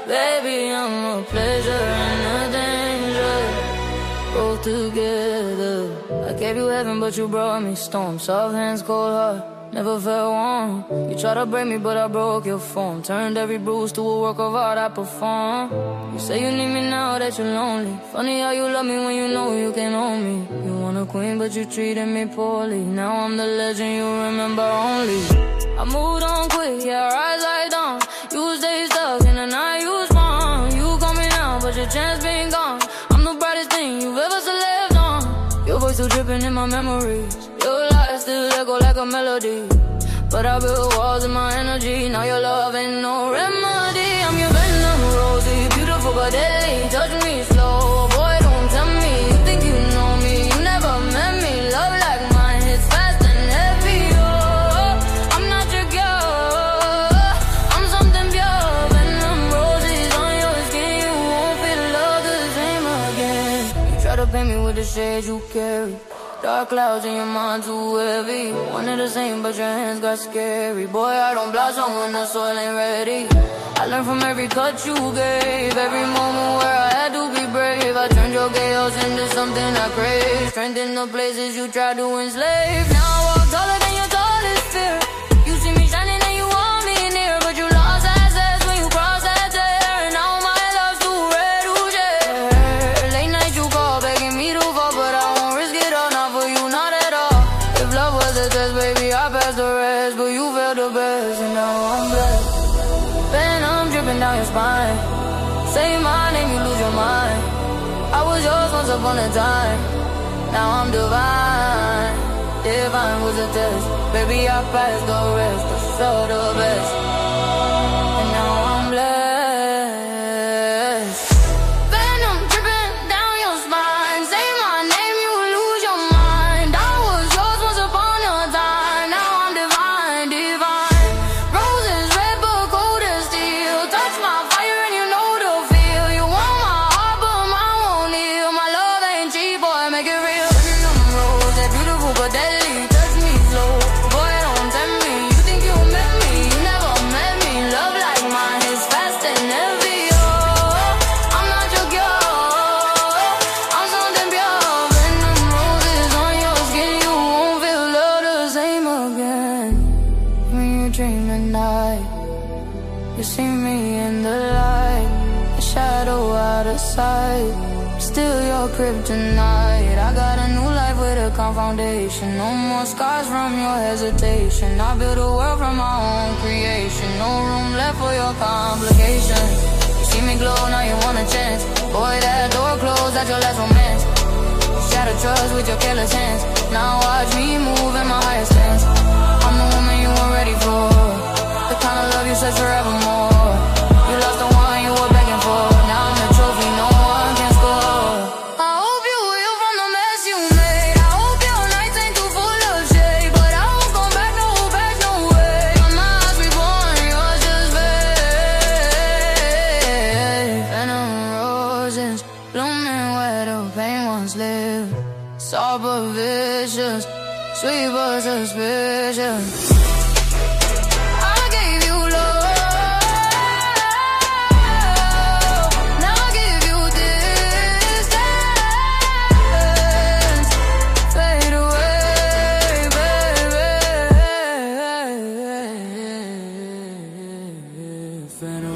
Baby, I'm a pleasure and a danger, both together. I gave you heaven, but you brought me storm. Soft hands, cold heart, never felt warm. You tried to break me, but I broke your form. Turned every bruise to a work of art I perform. You say you need me now that you're lonely. Funny how you love me when you know you can't own me. You want a queen, but you treated me poorly. Now I'm the legend you remember only. I moved on quick, yeah, rise like dawn. You stay stuck in the night you spawn. You call me now, but your chance been gone. I'm the brightest thing you've ever lived on. Your voice still dripping in my memories. Your lies still echo like a melody. But I built walls in my energy. Now your love ain't no remedy. I'm your venom, rosy, beautiful but deadly. Touch me slow, boy, don't tell me you think you know me. You never met me. Love like mine hits fast and heavy. Oh, I'm not your girl, I'm something pure. Venom roses on your skin. You won't feel love the same again. You try to paint me with the shades you carry. Dark clouds in your mind too heavy. Wanted the same, but your hands got scary. Boy, I don't blossom when the soil ain't ready. I learned from every cut you gave. Every moment where I had to be brave. I turned your chaos into something I crave. Strength in the places you tried to enslave. Now I walk taller than your tallest fear. You see me shining and you want me near, but you lost access when you crossed that tear. And now my love's too red to share. Late night you call begging me to fall, but I won't risk it all. Not for you, not at all. If love was a test, baby, I passed the rest. But you failed the best, and now I'm blessed. Venom dripping down your spine. Say my name, you lose your mind. I was yours once upon a time. Now I'm divine. Divine was a test. Baby, I passed the rest. But you felt the best, and now I'm blessed. Venom dripping down your spine. Say my name, you lose your mind. I was yours once upon a time. Now I'm divine, divine. Roses red but cold as steel. Touch my fire and you know the feel. You want my heart but mine won't heal. My love ain't cheap, boy, make it real. Venom rose, that beautiful but deadly. Touch me slow, boy, don't tempt me. You think you met me, you never met me. Love like mine is fast and heavy. Oh, I'm not your girl, I'm something pure. Venom roses on your skin. You won't feel love the same again. When you dream at night, you see me in the light, a shadow out of sight. Still your kryptonite. I got a new life with a calm foundation. No more scars from your hesitation. I built a world from my own creation. No room left for your complications. You see me glow, now you want a chance. Boy, that door closed, that's your last romance. You shattered trust with your careless hands. Now watch me move in my highest stance. I'm the woman you weren't ready for, the kind of love you search forevermore. You lost the one you were begging for. Now I'm the trophy no one can score. I hope you heal from the mess you made. I hope your nights ain't too full of shade. But I won't come back, no way. My eyes reborn, yours just fade. Venom roses blooming where the pain once lived. Soft but vicious, sweet but suspicious. I gave you love, now I give you distance. Fade away, baby. Venom